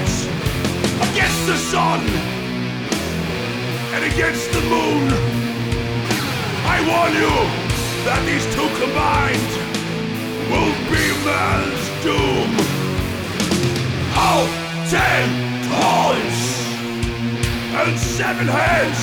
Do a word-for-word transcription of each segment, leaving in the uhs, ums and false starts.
sides, against the sun and against the moon. I warn you that these two combined will be man's doom. Oh, ten horns and seven heads.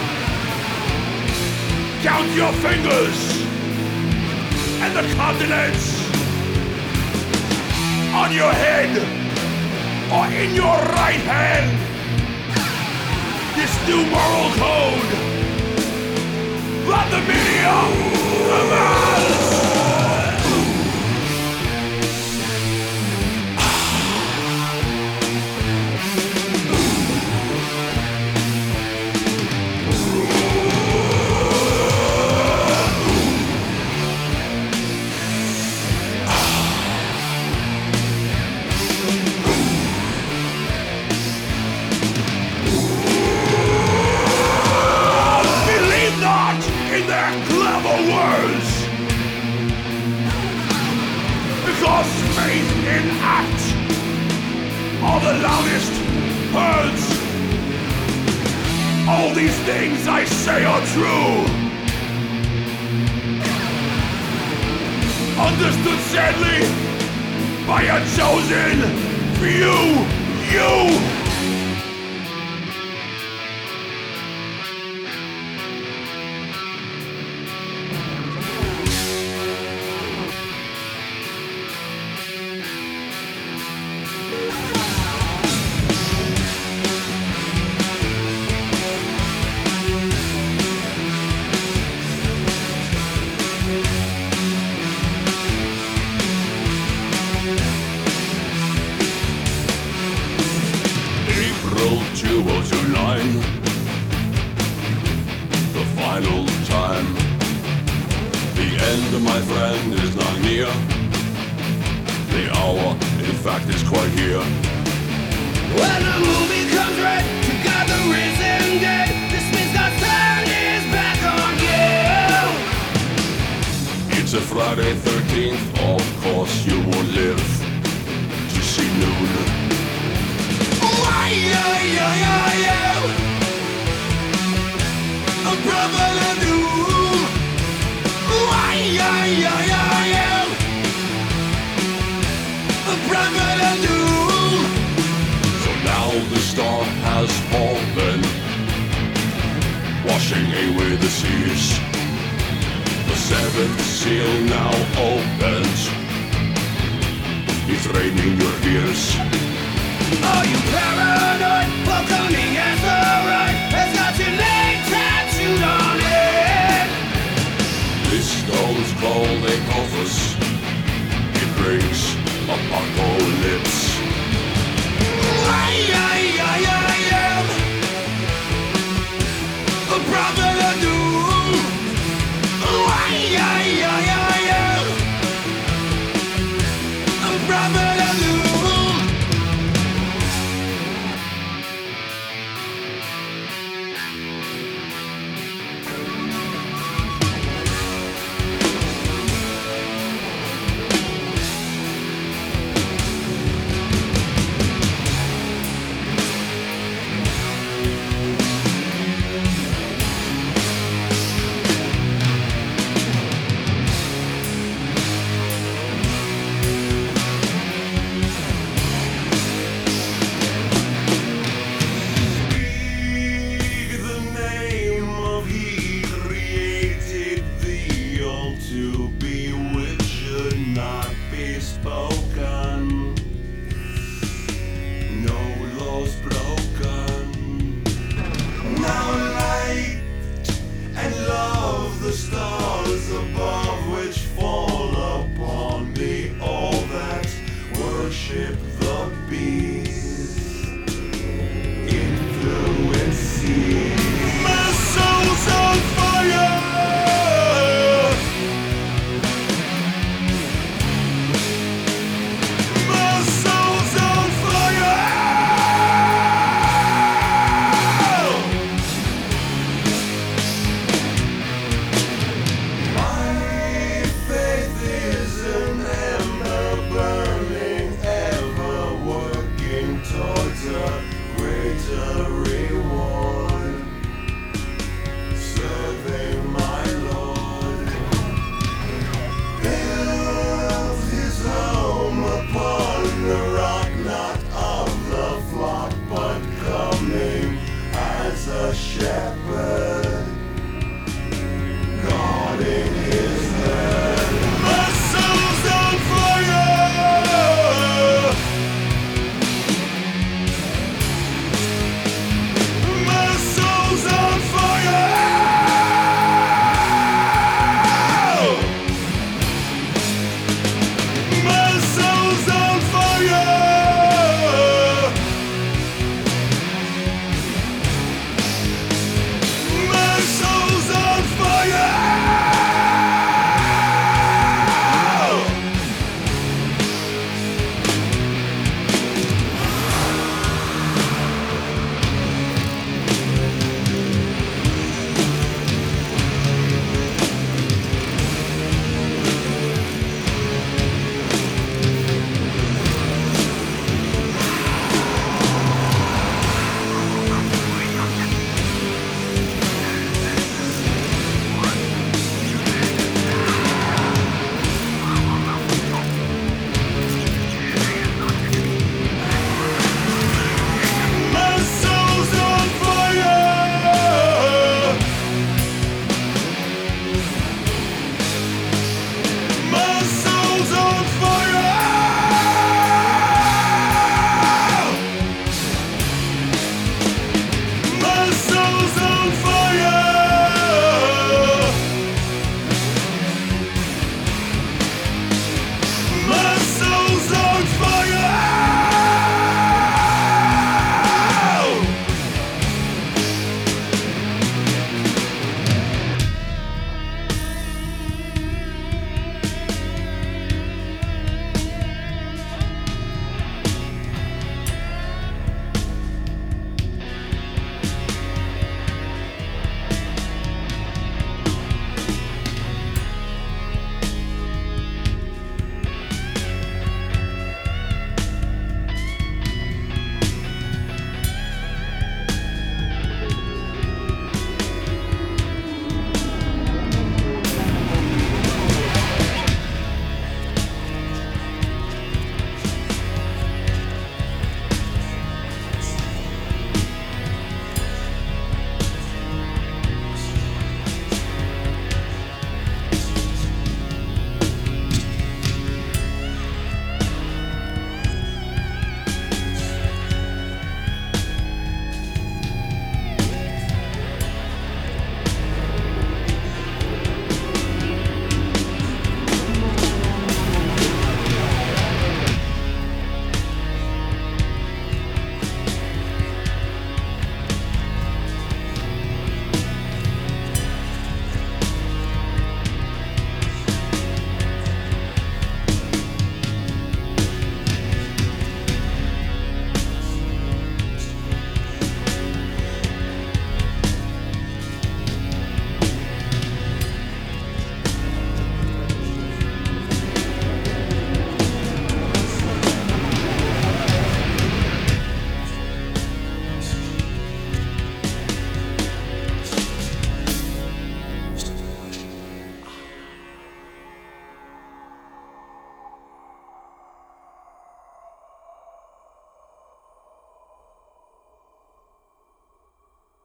Count your fingers and the continents on your head or in your right hand. This new moral code, Vladimir commands. Because faith in act are the loudest words. All these things I say are true. Understood sadly by a chosen few. You. July, the final time. The end, my friend, is not near. The hour, in fact, is quite here. When the movie comes right to God the risen dead, this means God's turn is back on you. It's a Friday thirteenth, of course you will live to see noon. Why, yeah, yeah, yeah, yeah. A brother to do. Why, yeah, yeah, yeah, yeah. A brother to do. So now the star has fallen, washing away the seas. The seventh seal now opens. It's raining your ears. Are you paranoid? Welcoming as the right has got your name tattooed on it. This stone's called a Coffus. It brings apocalypse. Ay, ay, ay, ay, ay. A brother to do. Ay, ay, ay, ay, ay. A brother to do. answer.